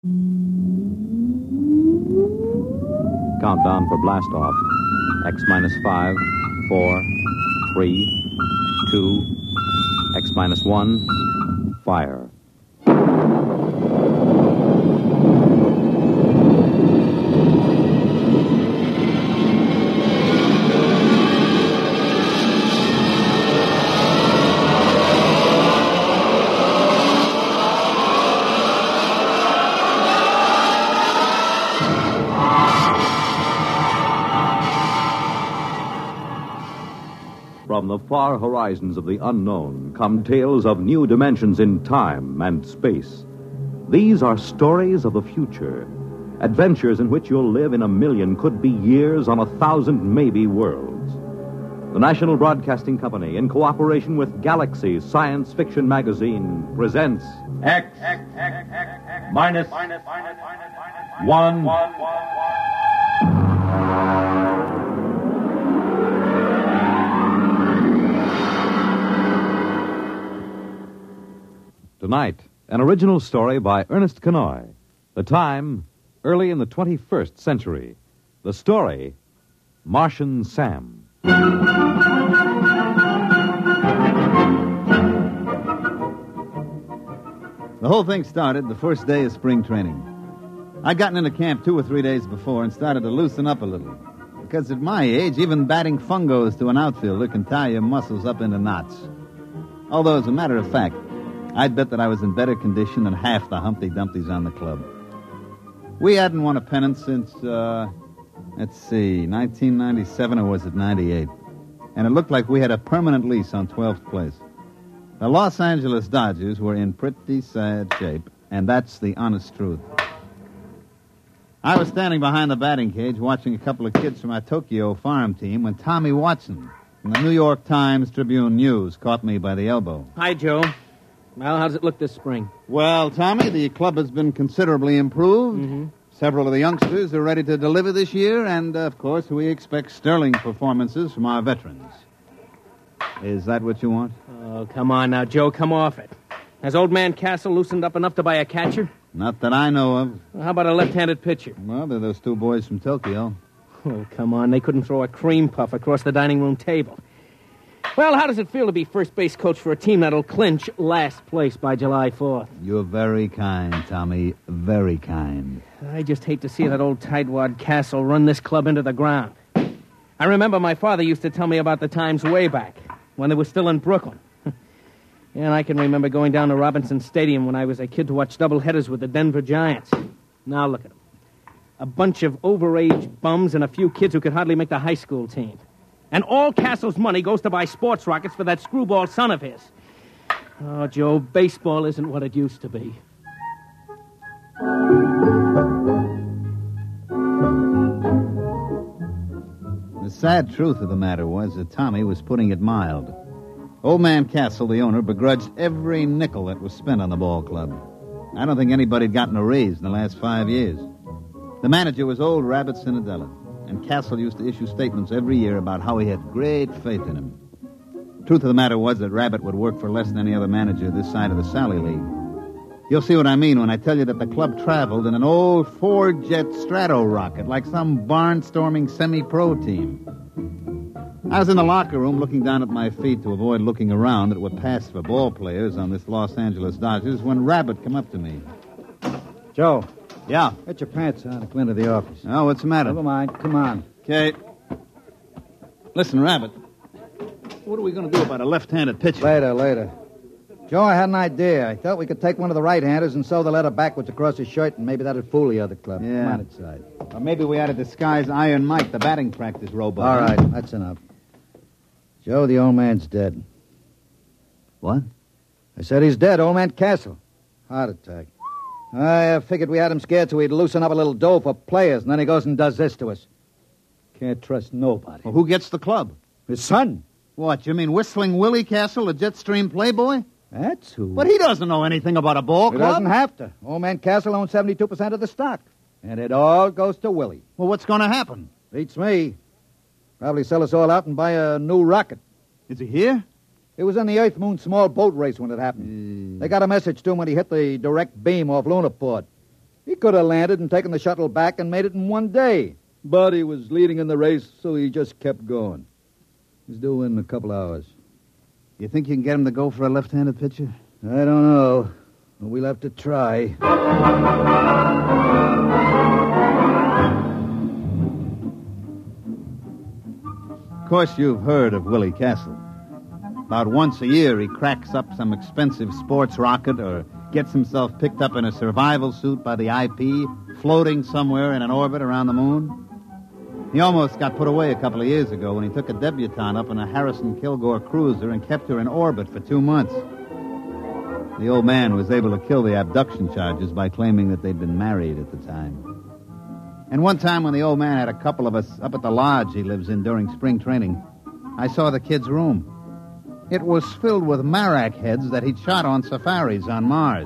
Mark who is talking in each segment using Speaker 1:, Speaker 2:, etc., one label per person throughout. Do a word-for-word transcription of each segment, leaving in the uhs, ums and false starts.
Speaker 1: Countdown for blast off. X minus five, four, three, two, X minus one, fire. From the far horizons of the unknown come tales of new dimensions in time and space. These are stories of the future, adventures in which you'll live in a million, could be years, on a thousand maybe worlds. The National Broadcasting Company, in cooperation with Galaxy Science Fiction Magazine, presents
Speaker 2: X, X, X, X, X minus, minus, one.
Speaker 1: Tonight, an original story by Ernest Kenoy. The time, early in the twenty-first century. The story, Martian Sam.
Speaker 3: The whole thing started the first day of spring training. I'd gotten into camp two or three days before and started to loosen up a little. Because at my age, even batting fungos to an outfielder can tie your muscles up into knots. Although, as a matter of fact, I'd bet that I was in better condition than half the Humpty Dumptys on the club. We hadn't won a pennant since, uh, let's see, nineteen ninety-seven, or was it ninety-eight? And it looked like we had a permanent lease on twelfth place. The Los Angeles Dodgers were in pretty sad shape, and that's the honest truth. I was standing behind the batting cage watching a couple of kids from our Tokyo farm team when Tommy Watson from the New York Times Tribune News caught me by the elbow.
Speaker 4: Hi, Joe. Well, how does it look this spring?
Speaker 3: Well, Tommy, the club has been considerably improved.
Speaker 4: Mm-hmm.
Speaker 3: Several of the youngsters are ready to deliver this year, and, uh, of course, we expect sterling performances from our veterans. Is that what you want?
Speaker 4: Oh, come on now, Joe, come off it. Has old man Castle loosened up enough to buy a catcher?
Speaker 3: Not that I know of.
Speaker 4: Well, how about a left-handed pitcher?
Speaker 3: Well, they're those two boys from Tokyo.
Speaker 4: Oh, come on, they couldn't throw a cream puff across the dining room table. Well, how does it feel to be first base coach for a team that'll clinch last place by July fourth?
Speaker 3: You're very kind, Tommy. Very kind.
Speaker 4: I just hate to see that old tightwad Castle run this club into the ground. I remember my father used to tell me about the times way back, when they were still in Brooklyn. And I can remember going down to Robinson Stadium when I was a kid to watch doubleheaders with the Denver Giants. Now look at them. A bunch of overage bums and a few kids who could hardly make the high school team. And all Castle's money goes to buy sports rockets for that screwball son of his. Oh, Joe, baseball isn't what it used to be.
Speaker 3: The sad truth of the matter was that Tommy was putting it mild. Old man Castle, the owner, begrudged every nickel that was spent on the ball club. I don't think anybody had gotten a raise in the last five years. The manager was old Rabbit Cinadella. And Castle used to issue statements every year about how he had great faith in him. Truth of the matter was that Rabbit would work for less than any other manager this side of the Sally League. You'll see what I mean when I tell you that the club traveled in an old four-jet Strato rocket like some barnstorming semi-pro team. I was in the locker room looking down at my feet to avoid looking around that were passed for ball players on this Los Angeles Dodgers when Rabbit come up to me.
Speaker 5: Joe.
Speaker 3: Yeah?
Speaker 5: Get your pants on and come into the office.
Speaker 3: Oh, what's the matter?
Speaker 5: Never mind. Come on.
Speaker 3: Okay. Listen, Rabbit. What are we going to do about a left-handed pitcher?
Speaker 5: Later, later. Joe, I had an idea. I thought we could take one of the right-handers and sew the letter backwards across his shirt, and maybe that'd fool the other club.
Speaker 3: Yeah.
Speaker 5: Come on inside.
Speaker 3: Or maybe we ought to disguise Iron Mike, the batting practice robot.
Speaker 5: All right, that's enough. Joe, the old man's dead.
Speaker 3: What?
Speaker 5: I said he's dead, old man Castle. Heart attack. I figured we had him scared so he'd loosen up a little dough for players, and then he goes and does this to us. Can't trust nobody.
Speaker 3: Well, who gets the club?
Speaker 5: His son.
Speaker 3: What, you mean Whistling Willie Castle, the Jetstream playboy?
Speaker 5: That's who.
Speaker 3: But he doesn't know anything about a ball
Speaker 5: He
Speaker 3: club.
Speaker 5: doesn't have to. Old man Castle owns seventy-two percent of the stock. And it all goes to Willie.
Speaker 3: Well, what's going to happen?
Speaker 5: Beats me. Probably sell us all out and buy a new rocket.
Speaker 3: Is he here?
Speaker 5: It was in the Earth-Moon small boat race when it happened.
Speaker 3: Mm.
Speaker 5: They got a message to him when he hit the direct beam off Lunaport. He could have landed and taken the shuttle back and made it in one day. But he was leading in the race, so he just kept going. He's due in a couple hours.
Speaker 3: You think you can get him to go for a left-handed pitcher?
Speaker 5: I don't know. We'll have to try.
Speaker 3: Of course, you've heard of Willie Castle. About once a year, he cracks up some expensive sports rocket or gets himself picked up in a survival suit by the I P, floating somewhere in an orbit around the moon. He almost got put away a couple of years ago when he took a debutante up in a Harrison Kilgore cruiser and kept her in orbit for two months. The old man was able to kill the abduction charges by claiming that they'd been married at the time. And one time when the old man had a couple of us up at the lodge he lives in during spring training, I saw the kid's room. It was filled with marak heads that he'd shot on safaris on Mars.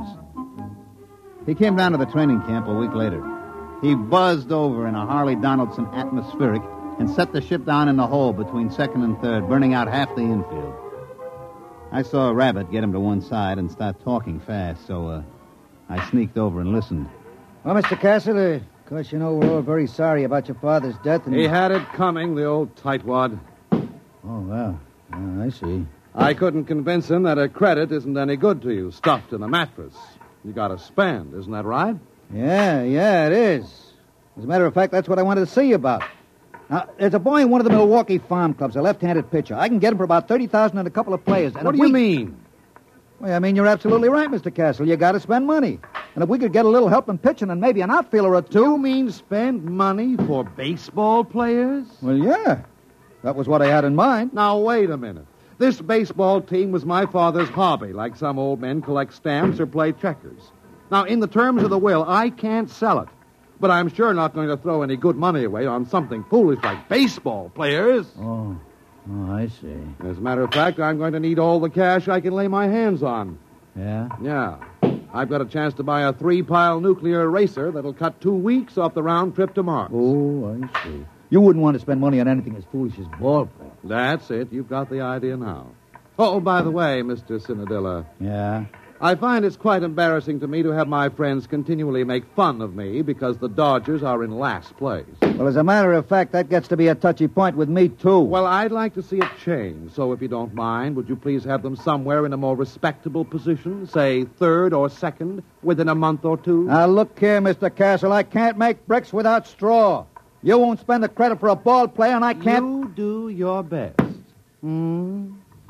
Speaker 3: He came down to the training camp a week later. He buzzed over in a Harley Donaldson atmospheric and set the ship down in the hole between second and third, burning out half the infield. I saw Rabbit get him to one side and start talking fast, so uh, I sneaked over and listened.
Speaker 5: Well, Mister Castle, uh, of course, you know we're all very sorry about your father's death. And
Speaker 6: He had it coming, the old tightwad.
Speaker 5: Oh, well, uh, I see.
Speaker 6: I couldn't convince him that a credit isn't any good to you, stuffed in a mattress. You got to spend, isn't that right?
Speaker 5: Yeah, yeah, it is. As a matter of fact, that's what I wanted to see you about. Now, there's a boy in one of the Milwaukee farm clubs, a left-handed pitcher. I can get him for about thirty thousand dollars and a couple of players. And
Speaker 6: What
Speaker 5: if
Speaker 6: do you
Speaker 5: we...
Speaker 6: mean?
Speaker 5: Well, I mean, you're absolutely right, Mister Castle. You got to spend money. And if we could get a little help in pitching and maybe an outfielder or two...
Speaker 6: You mean spend money for baseball players?
Speaker 5: Well, yeah. That was what I had in mind.
Speaker 6: Now, wait a minute. This baseball team was my father's hobby, like some old men collect stamps or play checkers. Now, in the terms of the will, I can't sell it. But I'm sure not going to throw any good money away on something foolish like baseball players.
Speaker 5: Oh, oh, I see.
Speaker 6: As a matter of fact, I'm going to need all the cash I can lay my hands on.
Speaker 5: Yeah?
Speaker 6: Yeah. I've got a chance to buy a three-pile nuclear racer that'll cut two weeks off the round trip to Mars.
Speaker 5: Oh, I see. You wouldn't want to spend money on anything as foolish as ball play.
Speaker 6: That's it. You've got the idea now. Oh, by the way, Mister Cinadilla,
Speaker 5: Yeah?
Speaker 6: I find it's quite embarrassing to me to have my friends continually make fun of me because the Dodgers are in last place.
Speaker 5: Well, as a matter of fact, that gets to be a touchy point with me, too.
Speaker 6: Well, I'd like to see it change, so if you don't mind, would you please have them somewhere in a more respectable position, say third or second, within a month or two?
Speaker 5: Now, look here, Mister Castle. I can't make bricks without straw. You won't spend the credit for a ball player, and I can't...
Speaker 6: You do your best. Hmm?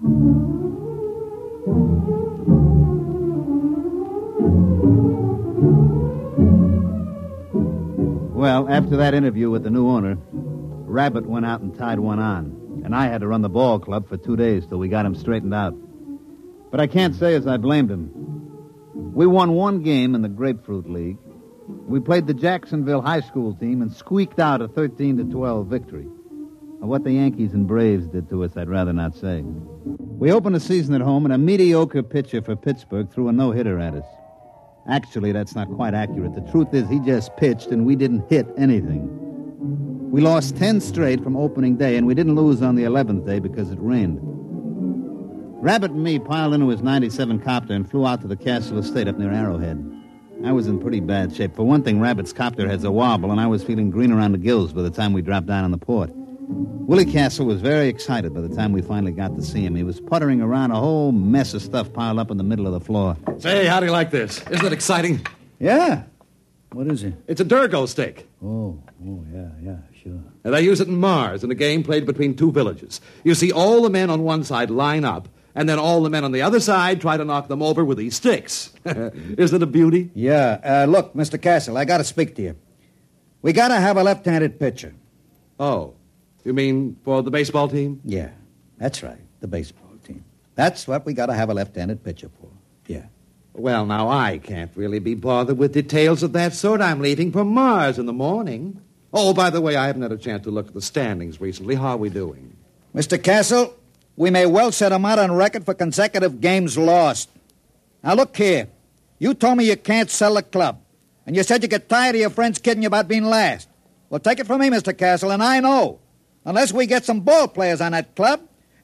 Speaker 3: Well, after that interview with the new owner, Rabbit went out and tied one on, and I had to run the ball club for two days till we got him straightened out. But I can't say as I blamed him. We won one game in the Grapefruit League. We played the Jacksonville High School team and squeaked out a thirteen to twelve victory. What the Yankees and Braves did to us, I'd rather not say. We opened the season at home, and a mediocre pitcher for Pittsburgh threw a no-hitter at us. Actually, that's not quite accurate. The truth is he just pitched, and we didn't hit anything. We lost ten straight from opening day, and we didn't lose on the eleventh day because it rained. Rabbit and me piled into his ninety-seven copter and flew out to the Castle Estate up near Arrowhead. I was in pretty bad shape. For one thing, Rabbit's copter has a wobble, and I was feeling green around the gills by the time we dropped down on the port. Willie Castle was very excited by the time we finally got to see him. He was puttering around a whole mess of stuff piled up in the middle of the floor.
Speaker 7: Say, how do you like this? Isn't it exciting?
Speaker 5: Yeah? What is it?
Speaker 7: It's a Durgo stick.
Speaker 5: Oh, oh, yeah, yeah, sure.
Speaker 7: And they use it in Mars in a game played between two villages. You see, all the men on one side line up, and then all the men on the other side try to knock them over with these sticks. Isn't it a beauty?
Speaker 5: Yeah. Uh, look, Mister Castle, I got to speak to you. We got to have a left-handed pitcher.
Speaker 7: Oh. You mean for the baseball team?
Speaker 5: Yeah, that's right, the baseball team. That's what we got to have a left-handed pitcher for. Yeah.
Speaker 6: Well, now, I can't really be bothered with details of that sort. I'm leaving for Mars in the morning. Oh, by the way, I haven't had a chance to look at the standings recently. How are we doing?
Speaker 5: Mister Castle, we may well set him out on record for consecutive games lost. Now, look here. You told me you can't sell the club, and you said you get tired of your friends kidding you about being last. Well, take it from me, Mister Castle, and I know. Unless we get some ball players on that club,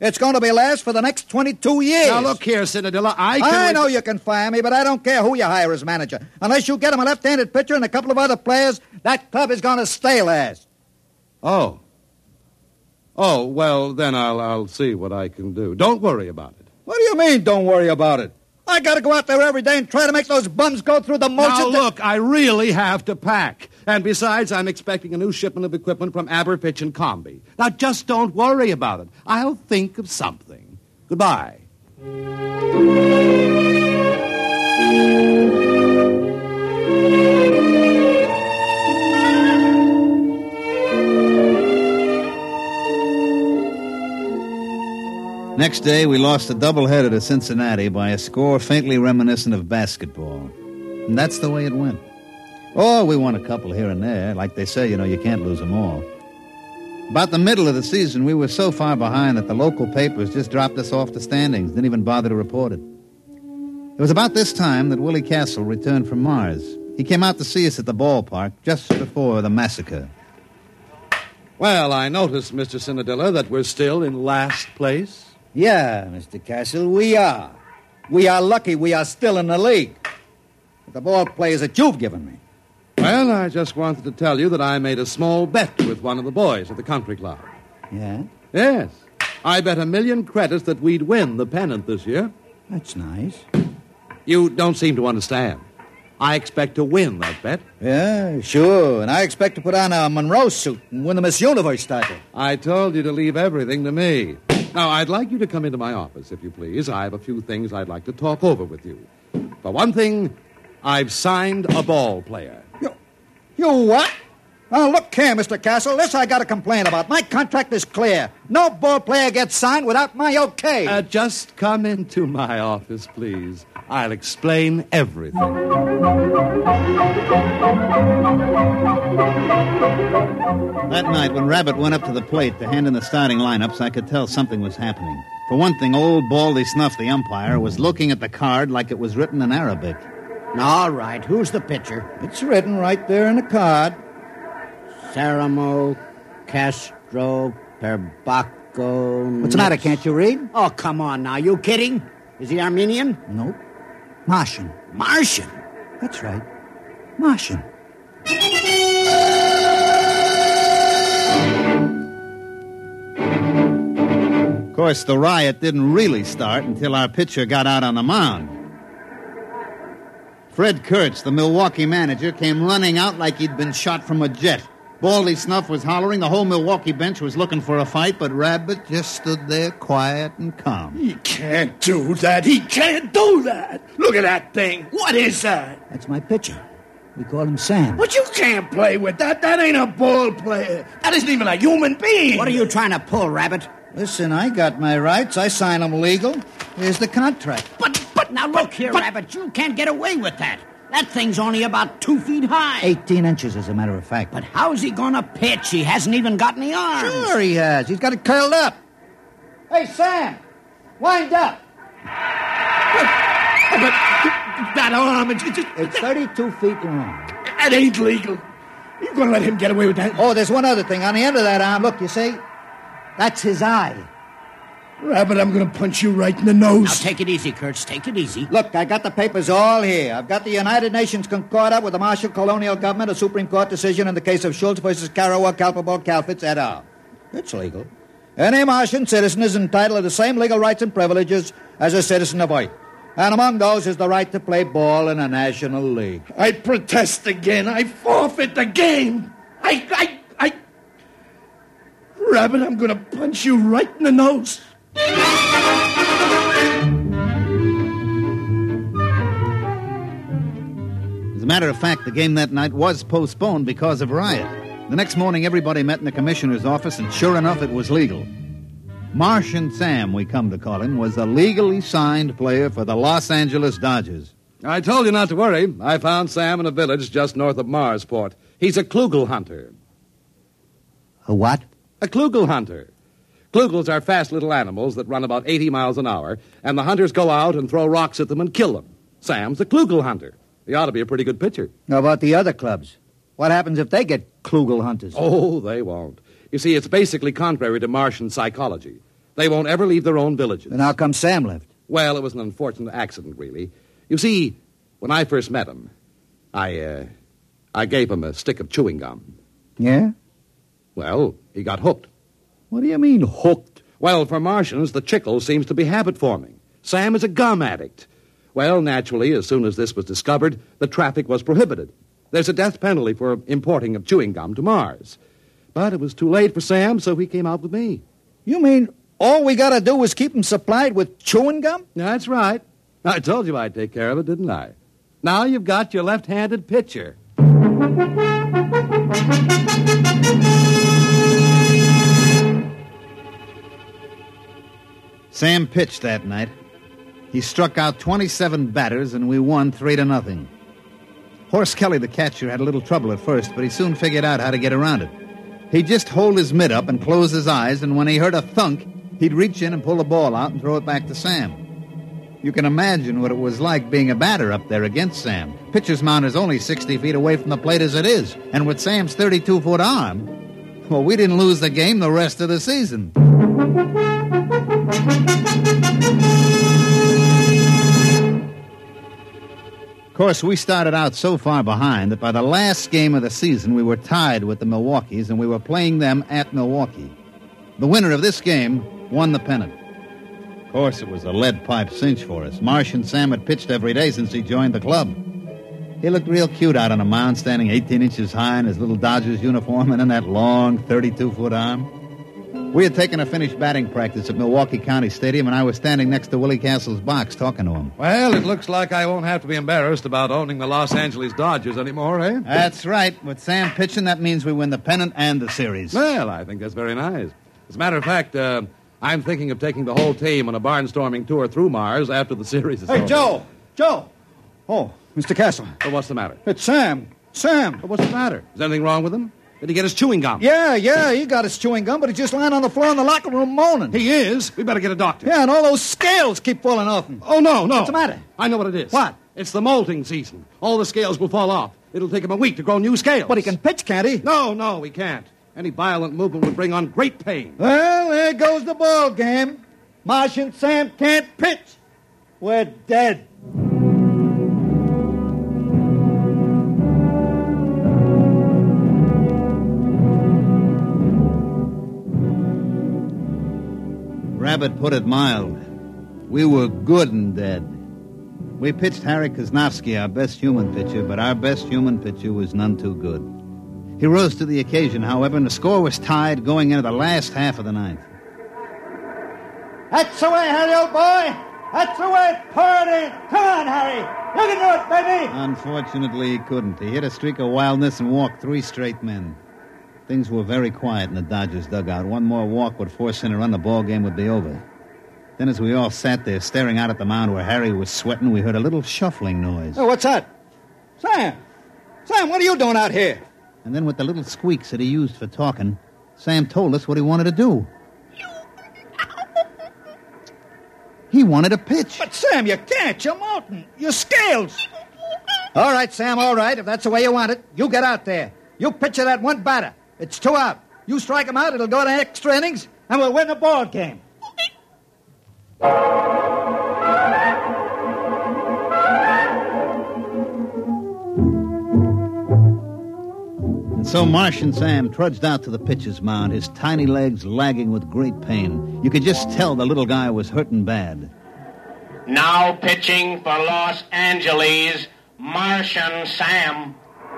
Speaker 5: It's going to be last for the next twenty-two years.
Speaker 7: Now, look here, Cinadilla, I can...
Speaker 5: I know you can fire me, but I don't care who you hire as manager. Unless you get him a left-handed pitcher and a couple of other players, that club is going to stay last.
Speaker 7: Oh. Oh, well, then I'll, I'll see what I can do. Don't worry about it.
Speaker 5: What do you mean, don't worry about it? I got to go out there every day and try to make those bums go through the motions.
Speaker 7: Now,
Speaker 5: that-
Speaker 7: look, I really have to pack. And besides, I'm expecting a new shipment of equipment from Aberfitch and Comby. Now, just don't worry about it. I'll think of something. Goodbye.
Speaker 3: Next day, we lost a doubleheader to Cincinnati by a score faintly reminiscent of basketball. And that's the way it went. Oh, we won a couple here and there. Like they say, you know, you can't lose them all. About the middle of the season, we were so far behind that the local papers just dropped us off the standings, didn't even bother to report it. It was about this time that Willie Castle returned from Mars. He came out to see us at the ballpark just before the massacre.
Speaker 7: Well, I notice, Mister Cinadilla, that we're still in last place.
Speaker 5: Yeah, Mister Castle, we are. We are lucky we are still in the league. With the ball players that you've given me.
Speaker 7: Well, I just wanted to tell you that I made a small bet with one of the boys at the country club.
Speaker 5: Yeah?
Speaker 7: Yes. I bet a million credits that we'd win the pennant this year.
Speaker 5: That's nice.
Speaker 7: You don't seem to understand. I expect to win that bet.
Speaker 5: Yeah, sure. And I expect to put on a Monroe suit and win the Miss Universe title.
Speaker 7: I told you to leave everything to me. Now, I'd like you to come into my office, if you please. I have a few things I'd like to talk over with you. For one thing, I've signed a ball player.
Speaker 5: You, you what? Oh, look here, Mister Castle. This I got to complain about. My contract is clear. No ball player gets signed without my okay.
Speaker 7: Uh, just come into my office, please. I'll explain everything.
Speaker 3: That night, when Rabbit went up to the plate to hand in the starting lineups, I could tell something was happening. For one thing, old Baldy Snuff, the umpire, was looking at the card like it was written in Arabic.
Speaker 8: All right, who's the pitcher?
Speaker 5: It's written right there in the card.
Speaker 8: Saramo Castro Perbaco.
Speaker 5: What's the matter? Can't you read?
Speaker 8: Oh, come on now. You kidding? Is he Armenian?
Speaker 5: Nope. Martian.
Speaker 8: Martian?
Speaker 5: That's right. Martian.
Speaker 3: Of course, the riot didn't really start until our pitcher got out on the mound. Fred Kurtz, the Milwaukee manager, came running out like he'd been shot from a jet. Baldy Snuff was hollering. The whole Milwaukee bench was looking for a fight, but Rabbit just stood there quiet and calm.
Speaker 9: He can't do that. He can't do that. Look at that thing. What is that?
Speaker 5: That's my pitcher. We call him Sam.
Speaker 9: But you can't play with that. That ain't a ball player. That isn't even a human being.
Speaker 8: What are you trying to pull, Rabbit?
Speaker 5: Listen, I got my rights. I sign them legal. Here's the contract.
Speaker 8: But, but, now look here,
Speaker 9: but,
Speaker 8: Rabbit. You can't get away with that. That thing's only about two feet high.
Speaker 5: Eighteen inches, as a matter of fact.
Speaker 8: But how's he gonna pitch? He hasn't even got any arms.
Speaker 5: Sure he has. He's got it curled up. Hey, Sam, wind up.
Speaker 9: But, but that arm, it's, it's,
Speaker 5: It's thirty-two feet long.
Speaker 9: That ain't legal. You gonna let him get away with that?
Speaker 5: Oh, there's one other thing. On the end of that arm, look, you see? That's his eye.
Speaker 9: Rabbit, I'm gonna punch you right in the nose.
Speaker 8: Now, take it easy, Kurtz. Take it easy.
Speaker 5: Look, I got the papers all here. I've got the United Nations Concordat with the Marshall Colonial Government, a Supreme Court decision in the case of Schultz versus Karawa, Kalpabal, Kalfitz, et al. It's legal. Any Martian citizen is entitled to the same legal rights and privileges as a citizen of Earth. And among those is the right to play ball in a national league.
Speaker 9: I protest again. I forfeit the game. I, I, I... Rabbit, I'm gonna punch you right in the nose.
Speaker 3: As a matter of fact, the game that night was postponed because of riot. The next morning, everybody met in the commissioner's office, and sure enough, it was legal. Martian Sam, we come to call him, was a legally signed player for the Los Angeles Dodgers.
Speaker 7: I told you not to worry. I found Sam in a village just north of Marsport. He's a klugel hunter.
Speaker 5: A what?
Speaker 7: A klugel hunter. Klugels are fast little animals that run about eighty miles an hour, and the hunters go out and throw rocks at them and kill them. Sam's a klugel hunter. He ought to be a pretty good pitcher.
Speaker 5: How about the other clubs? What happens if they get klugel hunters?
Speaker 7: Oh, they won't. You see, it's basically contrary to Martian psychology. They won't ever leave their own villages.
Speaker 5: Then how come Sam left?
Speaker 7: Well, it was an unfortunate accident, really. You see, when I first met him, I, uh, I gave him a stick of chewing gum.
Speaker 5: Yeah?
Speaker 7: Well, he got hooked.
Speaker 5: What do you mean, hooked?
Speaker 7: Well, for Martians, the chicle seems to be habit-forming. Sam is a gum addict. Well, naturally, as soon as this was discovered, the traffic was prohibited. There's a death penalty for importing of chewing gum to Mars. But it was too late for Sam, so he came out with me.
Speaker 5: You mean all we gotta do is keep him supplied with chewing gum?
Speaker 7: That's right. I told you I'd take care of it, didn't I? Now you've got your left-handed pitcher.
Speaker 3: Sam pitched that night. He struck out twenty-seven batters, and we won three to nothing. Horace Kelly, the catcher, had a little trouble at first, but he soon figured out how to get around it. He'd just hold his mitt up and close his eyes, and when he heard a thunk, he'd reach in and pull the ball out and throw it back to Sam. You can imagine what it was like being a batter up there against Sam. Pitcher's mound is only sixty feet away from the plate as it is, and with Sam's thirty-two-foot arm, well, we didn't lose the game the rest of the season. Of course, we started out so far behind that by the last game of the season, we were tied with the Milwaukees, and we were playing them at Milwaukee. The winner of this game won the pennant. Of course, it was a lead-pipe cinch for us. Marsh and Sam had pitched every day since he joined the club. He looked real cute out on the mound, standing eighteen inches high in his little Dodgers uniform and in that long thirty-two-foot arm. We had taken a finished batting practice at Milwaukee County Stadium, and I was standing next to Willie Castle's box talking to him.
Speaker 7: Well, it looks like I won't have to be embarrassed about owning the Los Angeles Dodgers anymore, eh?
Speaker 3: That's right. With Sam pitching, that means we win the pennant and the series.
Speaker 7: Well, I think that's very nice. As a matter of fact, uh, I'm thinking of taking the whole team on a barnstorming tour through Mars after the series is
Speaker 5: Hey,
Speaker 7: over.
Speaker 5: Joe! Joe! Oh, Mister Castle.
Speaker 7: Well, what's the matter?
Speaker 5: It's Sam. Sam.
Speaker 7: Well, what's the matter? Is anything wrong with him? Did he get his chewing gum?
Speaker 5: Yeah, yeah, he got his chewing gum, but he's just lying on the floor in the locker room moaning.
Speaker 7: He is? We better get a doctor.
Speaker 5: Yeah, and all those scales keep falling off him.
Speaker 7: Oh, no, no.
Speaker 5: What's the matter?
Speaker 7: I know what it is.
Speaker 5: What?
Speaker 7: It's the molting season. All the scales will fall off. It'll take him a week to grow new scales.
Speaker 5: But he can pitch, can't he?
Speaker 7: No, no, he can't. Any violent movement would bring on great pain.
Speaker 5: Well, there goes the ball game. Marsh and Sam can't pitch. We're dead.
Speaker 3: Rabbit put it mild. We were good and dead. We pitched Harry Kosnowski, our best human pitcher, but our best human pitcher was none too good. He rose to the occasion, however, and the score was tied going into the last half of the ninth.
Speaker 5: That's the way, Harry, old boy. That's the way. Pour it in. Come on, Harry. You can do it, baby.
Speaker 3: Unfortunately, he couldn't. He hit a streak of wildness and walked three straight men. Things were very quiet in the Dodgers' dugout. One more walk would force in a run, the ball game would be over. Then as we all sat there staring out at the mound where Harry was sweating, we heard a little shuffling noise.
Speaker 5: Oh, what's that? Sam. Sam, what are you doing out here?
Speaker 3: And then with the little squeaks that he used for talking, Sam told us what he wanted to do. He wanted to pitch.
Speaker 5: But, Sam, you can't. You're molting. Your scales. All right, Sam, all right. If that's the way you want it, you get out there. You pitch at that one batter. It's two out. You strike him out, it'll go to extra innings, and we'll win the ball game.
Speaker 3: And so Marsh and Sam trudged out to the pitcher's mound, his tiny legs lagging with great pain. You could just tell the little guy was hurting bad.
Speaker 10: Now pitching for Los Angeles, Martian Sam.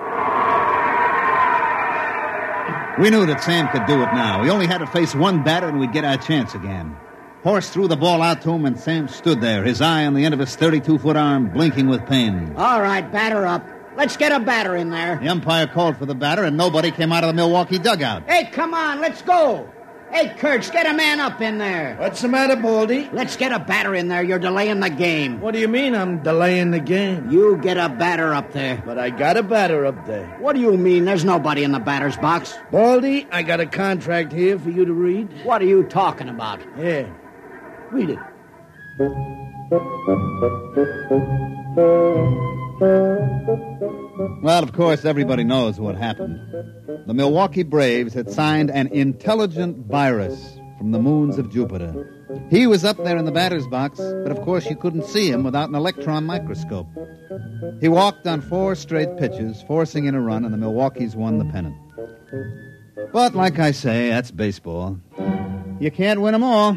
Speaker 3: We knew that Sam could do it now. We only had to face one batter and we'd get our chance again. Horace threw the ball out to him, and Sam stood there, his eye on the end of his thirty-two-foot arm, blinking with pain.
Speaker 8: All right, batter up. Let's get a batter in there.
Speaker 3: The umpire called for the batter, and nobody came out of the Milwaukee dugout.
Speaker 8: Hey, come on, let's go. Hey, Kurtz, get a man up in there.
Speaker 9: What's the matter, Baldy?
Speaker 8: Let's get a batter in there. You're delaying the game.
Speaker 9: What do you mean I'm delaying the game?
Speaker 8: You get a batter up there.
Speaker 9: But I got a batter up there.
Speaker 8: What do you mean? There's nobody in the batter's box.
Speaker 9: Baldy, I got a contract here for you to read.
Speaker 8: What are you talking about?
Speaker 9: Yeah. Read it.
Speaker 3: Well, of course, everybody knows what happened. The Milwaukee Braves had signed an intelligent virus from from the moons of Jupiter. He was up there in the batter's box, but of course you couldn't see him without an electron microscope. He walked on four straight pitches, forcing in a run, and the Milwaukees won the pennant. But like I say, that's baseball. You can't win them all.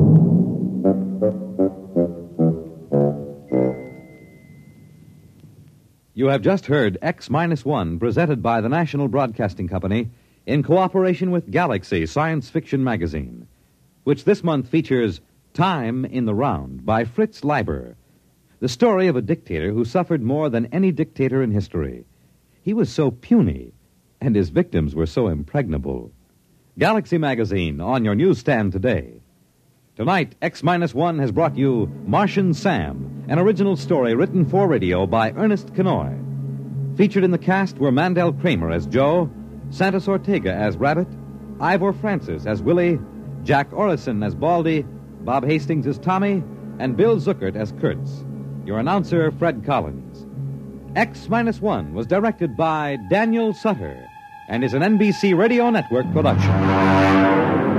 Speaker 1: You have just heard X Minus One, presented by the National Broadcasting Company in cooperation with Galaxy Science Fiction Magazine, which this month features Time in the Round by Fritz Leiber, the story of a dictator who suffered more than any dictator in history. He was so puny, and his victims were so impregnable. Galaxy Magazine on your newsstand today. Tonight, X Minus One has brought you Martian Sam, an original story written for radio by Ernest Kenoy. Featured in the cast were Mandel Kramer as Joe, Santos Ortega as Rabbit, Ivor Francis as Willie, Jack Orrison as Baldy, Bob Hastings as Tommy, and Bill Zuckert as Kurtz. Your announcer, Fred Collins. X Minus One was directed by Daniel Sutter and is an N B C Radio Network production.